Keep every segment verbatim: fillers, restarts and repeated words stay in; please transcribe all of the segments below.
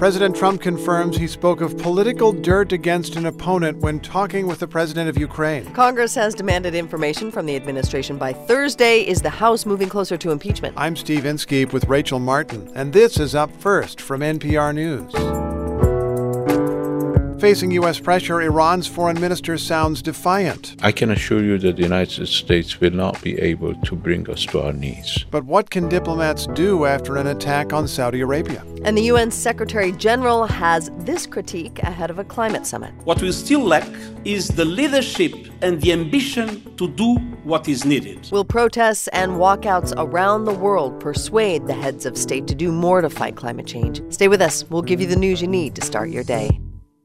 President Trump confirms he spoke of political dirt against an opponent when talking with the president of Ukraine. Congress has demanded information from the administration by Thursday. Is the House moving closer to impeachment? I'm Steve Inskeep with Rachel Martin, and this is Up First from N P R News. Facing U S pressure, Iran's foreign minister sounds defiant. I can assure you that the United States will not be able to bring us to our knees. But what can diplomats do after an attack on Saudi Arabia? And the U N Secretary General has this critique ahead of a climate summit. What we still lack is the leadership and the ambition to do what is needed. Will protests and walkouts around the world persuade the heads of state to do more to fight climate change? Stay with us. We'll give you the news you need to start your day.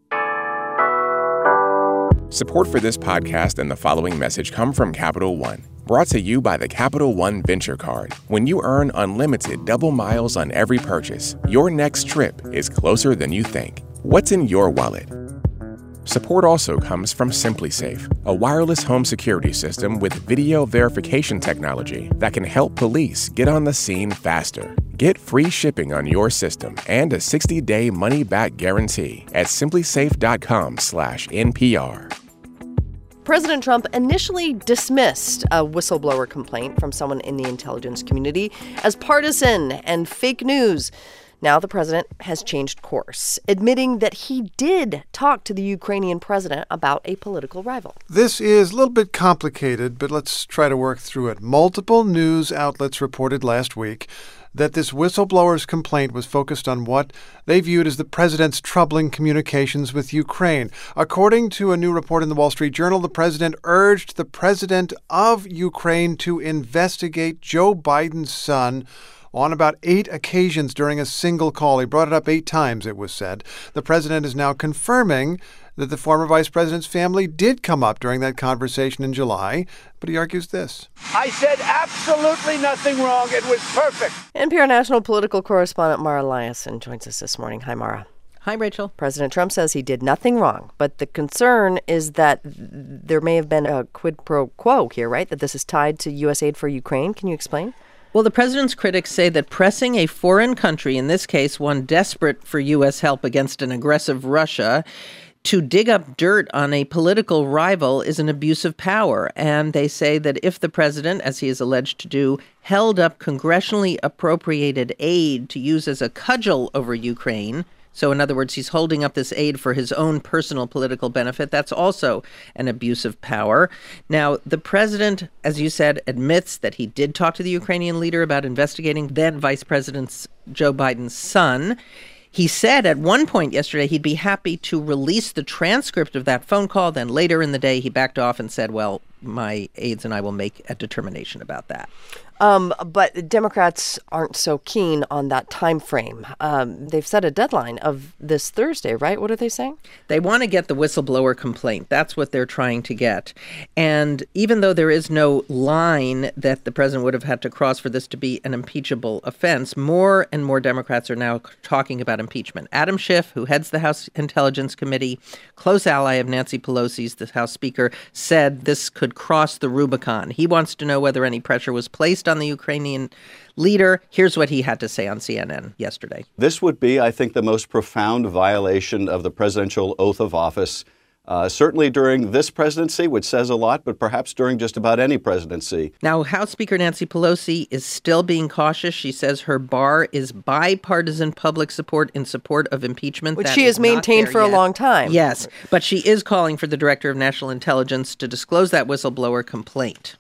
Support for this podcast and the following message come from Capital One, brought to you by the Capital One Venture Card. When you earn unlimited double miles on every purchase, your next trip is closer than you think. What's in your wallet? Support also comes from SimpliSafe, a wireless home security system with video verification technology that can help police get on the scene faster. Get free shipping on your system and a sixty-day money-back guarantee at simplysafe.com slash NPR. President Trump initially dismissed a whistleblower complaint from someone in the intelligence community as partisan and fake news. Now the president has changed course, admitting that he did talk to the Ukrainian president about a political rival. This is a little bit complicated, but let's try to work through it. Multiple news outlets reported last week that this whistleblower's complaint was focused on what they viewed as the president's troubling communications with Ukraine. According to a new report in the Wall Street Journal, the president urged the president of Ukraine to investigate Joe Biden's son on about eight occasions during a single call. He brought it up eight times, it was said. The president is now confirming that the former vice president's family did come up during that conversation in July, but he argues this. I said absolutely nothing wrong. It was perfect. N P R national political correspondent Mara Liasson joins us this morning. Hi, Mara. Hi, Rachel. President Trump says he did nothing wrong, but the concern is that there may have been a quid pro quo here, right? That this is tied to U S aid for Ukraine. Can you explain? Well, the president's critics say that pressing a foreign country, in this case one desperate for U S help against an aggressive Russia, to dig up dirt on a political rival is an abuse of power. And they say that if the president, as he is alleged to do, held up congressionally appropriated aid to use as a cudgel over Ukraine, so in other words, he's holding up this aid for his own personal political benefit, that's also an abuse of power. Now, the president, as you said, admits that he did talk to the Ukrainian leader about investigating then Vice President Joe Biden's son. He said at one point yesterday he'd be happy to release the transcript of that phone call. Then later in the day, he backed off and said, well, my aides and I will make a determination about that. Um, but Democrats aren't so keen on that time frame. Um, they've set a deadline of this Thursday, right? What are they saying? They want to get the whistleblower complaint. That's what they're trying to get. And even though there is no line that the president would have had to cross for this to be an impeachable offense, more and more Democrats are now talking about impeachment. Adam Schiff, who heads the House Intelligence Committee, close ally of Nancy Pelosi's, the House Speaker, said this could cross the Rubicon. He wants to know whether any pressure was placed on the Ukrainian leader. Here's what he had to say on C N N yesterday. This would be, I think, the most profound violation of the presidential oath of office, uh, certainly during this presidency, which says a lot, but perhaps during just about any presidency. Now, House Speaker Nancy Pelosi is still being cautious. She says her bar is bipartisan public support in support of impeachment. Which that she has maintained for yet. a long time. Yes, but she is calling for the Director of National Intelligence to disclose that whistleblower complaint.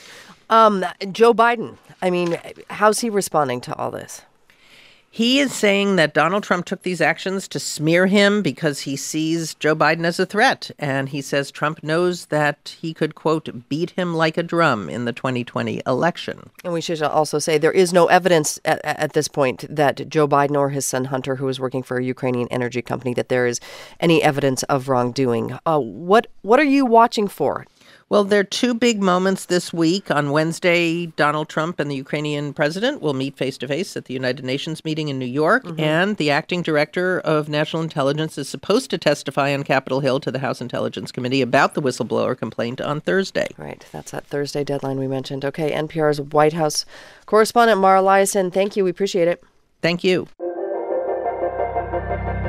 Um, Joe Biden, I mean, how's he responding to all this? He is saying that Donald Trump took these actions to smear him because he sees Joe Biden as a threat. And he says Trump knows that he could, quote, beat him like a drum in the twenty twenty election. And we should also say there is no evidence at, at this point that Joe Biden or his son Hunter, who is working for a Ukrainian energy company, that there is any evidence of wrongdoing. Uh, what what are you watching for? Well, there are two big moments this week. On Wednesday, Donald Trump and the Ukrainian president will meet face-to-face at the United Nations meeting in New York. Mm-hmm. And the acting director of national intelligence is supposed to testify on Capitol Hill to the House Intelligence Committee about the whistleblower complaint on Thursday. Right. That's that Thursday deadline we mentioned. Okay. N P R's White House correspondent Mara Liasson, thank you. We appreciate it. Thank you.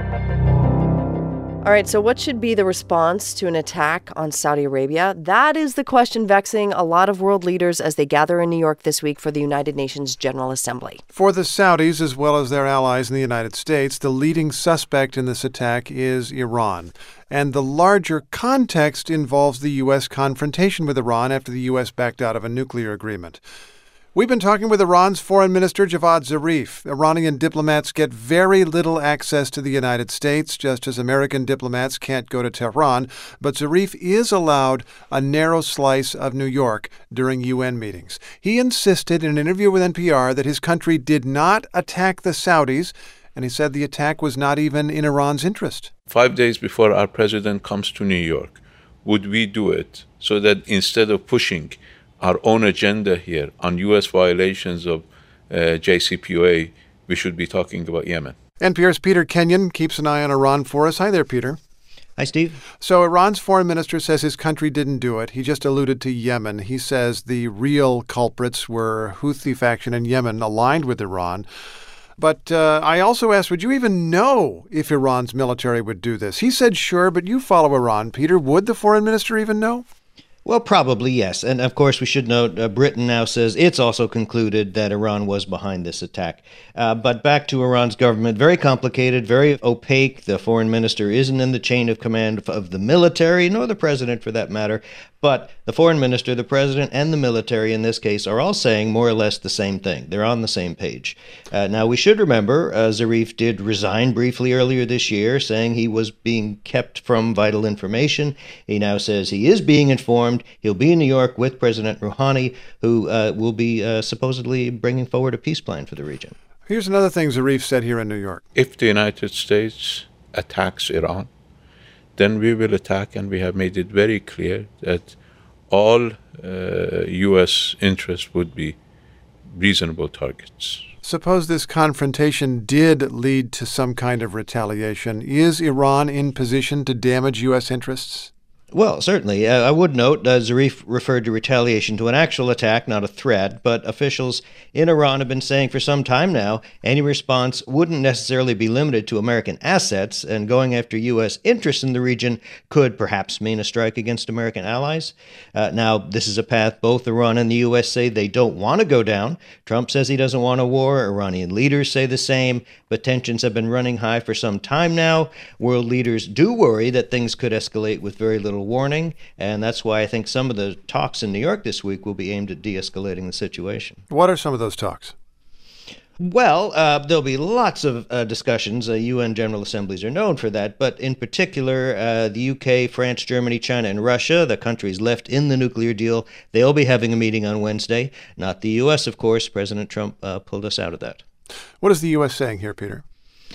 All right, so what should be the response to an attack on Saudi Arabia? That is the question vexing a lot of world leaders as they gather in New York this week for the United Nations General Assembly. For the Saudis, as well as their allies in the United States, the leading suspect in this attack is Iran. And the larger context involves the U S confrontation with Iran after the U S backed out of a nuclear agreement. We've been talking with Iran's Foreign Minister Javad Zarif. Iranian diplomats get very little access to the United States, just as American diplomats can't go to Tehran. But Zarif is allowed a narrow slice of New York during U N meetings. He insisted in an interview with N P R that his country did not attack the Saudis, and he said the attack was not even in Iran's interest. Five days before our president comes to New York, would we do it so that instead of pushing our own agenda here on U S violations of uh, J C P O A, we should be talking about Yemen? N P R's Peter Kenyon keeps an eye on Iran for us. Hi there, Peter. Hi, Steve. So Iran's foreign minister says his country didn't do it. He just alluded to Yemen. He says the real culprits were Houthi faction in Yemen aligned with Iran. But uh, I also asked, would you even know if Iran's military would do this? He said sure, but you follow Iran, Peter. Would the foreign minister even know? Well, probably, yes. And of course, we should note uh, Britain now says it's also concluded that Iran was behind this attack. Uh, but back to Iran's government, very complicated, very opaque. The foreign minister isn't in the chain of command of the military, nor the president for that matter. But the foreign minister, the president, and the military in this case are all saying more or less the same thing. They're on the same page. Uh, now, we should remember uh, Zarif did resign briefly earlier this year, saying he was being kept from vital information. He now says he is being informed. He'll be in New York with President Rouhani, who uh, will be uh, supposedly bringing forward a peace plan for the region. Here's another thing Zarif said here in New York. If the United States attacks Iran, then we will attack, and we have made it very clear that all uh, U S interests would be reasonable targets. Suppose this confrontation did lead to some kind of retaliation. Is Iran in position to damage U S interests? Well, certainly. Uh, I would note uh, Zarif referred to retaliation to an actual attack, not a threat, but officials in Iran have been saying for some time now any response wouldn't necessarily be limited to American assets, and going after U S interests in the region could perhaps mean a strike against American allies. Uh, now, this is a path both Iran and the U S say they don't want to go down. Trump says he doesn't want a war. Iranian leaders say the same, but tensions have been running high for some time now. World leaders do worry that things could escalate with very little warning, and that's why I think some of the talks in New York this week will be aimed at de-escalating the situation. What are some of those talks? Well, uh, there'll be lots of uh, discussions. Uh, U N General Assemblies are known for that, but in particular, uh, the U K, France, Germany, China, and Russia, the countries left in the nuclear deal, they'll be having a meeting on Wednesday. Not the U S, of course. President Trump uh, pulled us out of that. What is the U S saying here, Peter?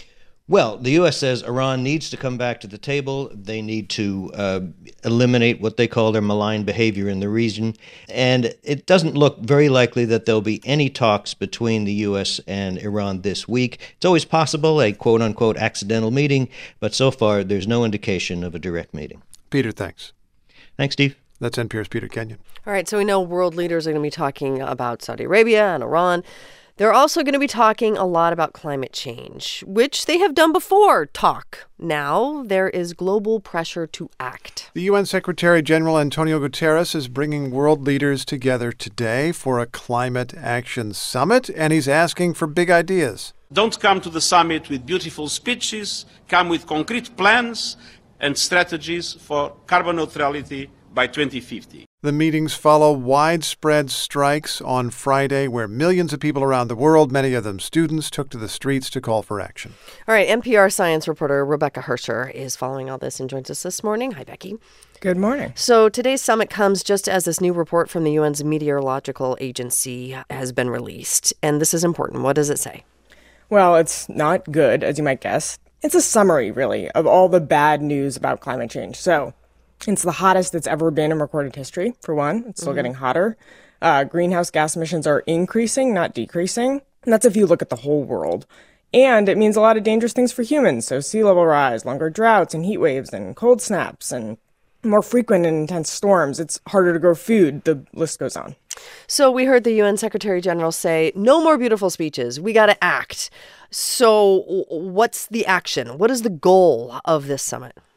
Well, the U S says Iran needs to come back to the table. They need to uh, eliminate what they call their malign behavior in the region. And it doesn't look very likely that there'll be any talks between the U S and Iran this week. It's always possible, a quote-unquote accidental meeting, but so far there's no indication of a direct meeting. Peter, thanks. Thanks, Steve. That's N P R's Peter Kenyon. All right, so we know world leaders are going to be talking about Saudi Arabia and Iran. They're also going to be talking a lot about climate change, which they have done before talk. Now there is global pressure to act. The U N Secretary General Antonio Guterres is bringing world leaders together today for a climate action summit, and he's asking for big ideas. Don't come to the summit with beautiful speeches. Come with concrete plans and strategies for carbon neutrality by twenty fifty. The meetings follow widespread strikes on Friday where millions of people around the world, many of them students, took to the streets to call for action. All right, N P R science reporter Rebecca Hersher is following all this and joins us this morning. Hi, Becky. Good morning. So today's summit comes just as this new report from the U N's Meteorological Agency has been released. And this is important. What does it say? Well, it's not good, as you might guess. It's a summary, really, of all the bad news about climate change. So it's the hottest it's ever been in recorded history, for one. It's still mm-hmm. getting hotter. Uh, greenhouse gas emissions are increasing, not decreasing. And that's if you look at the whole world. And it means a lot of dangerous things for humans. So sea level rise, longer droughts and heat waves and cold snaps and more frequent and intense storms. It's harder to grow food. The list goes on. So we heard the U N Secretary General say, no more beautiful speeches. We got to act. So what's the action? What is the goal of this summit?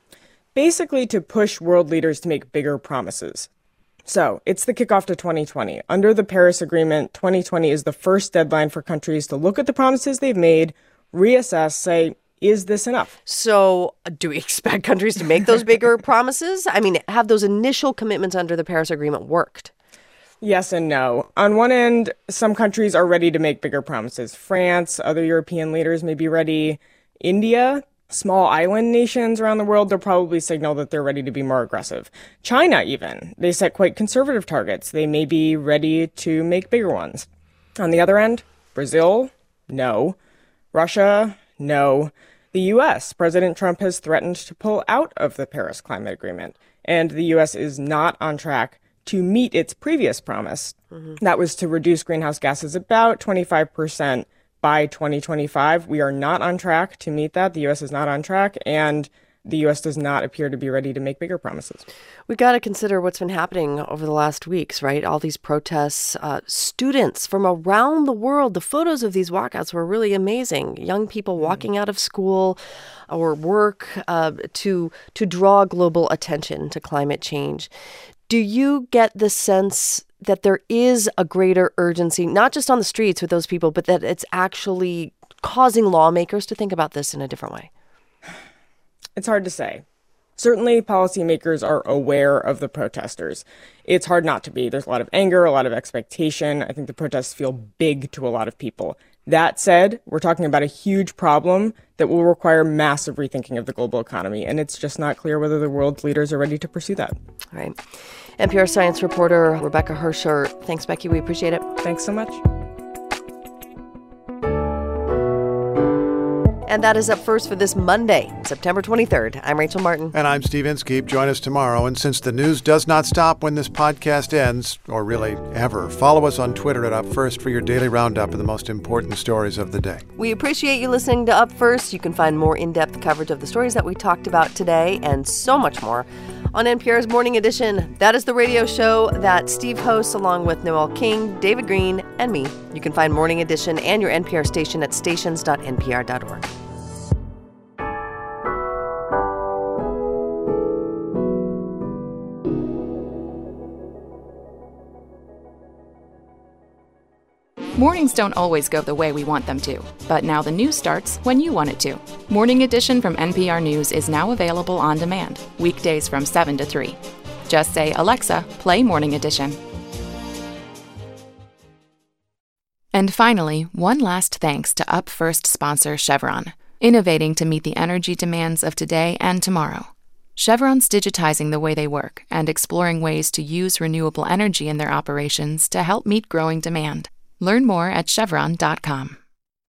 basically to push world leaders to make bigger promises. So it's the kickoff to twenty twenty. Under the Paris Agreement, twenty twenty is the first deadline for countries to look at the promises they've made, reassess, say, is this enough? So do we expect countries to make those bigger promises? I mean, have those initial commitments under the Paris Agreement worked? Yes and no. On one end, some countries are ready to make bigger promises. France, other European leaders may be ready. India, small island nations around the world, they'll probably signal that they're ready to be more aggressive. China, even, they set quite conservative targets. They may be ready to make bigger ones. On the other end, Brazil, no. Russia, no. The U S, President Trump has threatened to pull out of the Paris Climate Agreement, and the U S is not on track to meet its previous promise. Mm-hmm. That was to reduce greenhouse gases about twenty-five percent by twenty twenty-five. We are not on track to meet that. The U S is not on track, and the U S does not appear to be ready to make bigger promises. We've got to consider what's been happening over the last weeks, right? All these protests, uh, students from around the world. The photos of these walkouts were really amazing. Young people walking out of school or work uh, to to draw global attention to climate change. Do you get the sense that there is a greater urgency, not just on the streets with those people, but that it's actually causing lawmakers to think about this in a different way? It's hard to say. Certainly, policymakers are aware of the protesters. It's hard not to be. There's a lot of anger, a lot of expectation. I think the protests feel big to a lot of people. That said, we're talking about a huge problem that will require massive rethinking of the global economy, and it's just not clear whether the world's leaders are ready to pursue that. All right. N P R science reporter Rebecca Hersher. Thanks, Becky. We appreciate it. Thanks so much. And that is Up First for this Monday, September twenty-third. I'm Rachel Martin. And I'm Steve Inskeep. Join us tomorrow. And since the news does not stop when this podcast ends, or really ever, follow us on Twitter at Up First for your daily roundup of the most important stories of the day. We appreciate you listening to Up First. You can find more in-depth coverage of the stories that we talked about today and so much more on N P R's Morning Edition. That is the radio show that Steve hosts along with Noel King, David Green, and me. You can find Morning Edition and your N P R station at stations dot n p r dot org. Mornings don't always go the way we want them to, but now the news starts when you want it to. Morning Edition from N P R News is now available on demand, weekdays from seven to three. Just say, Alexa, play Morning Edition. And finally, one last thanks to Up First sponsor Chevron, innovating to meet the energy demands of today and tomorrow. Chevron's digitizing the way they work and exploring ways to use renewable energy in their operations to help meet growing demand. Learn more at chevron dot com.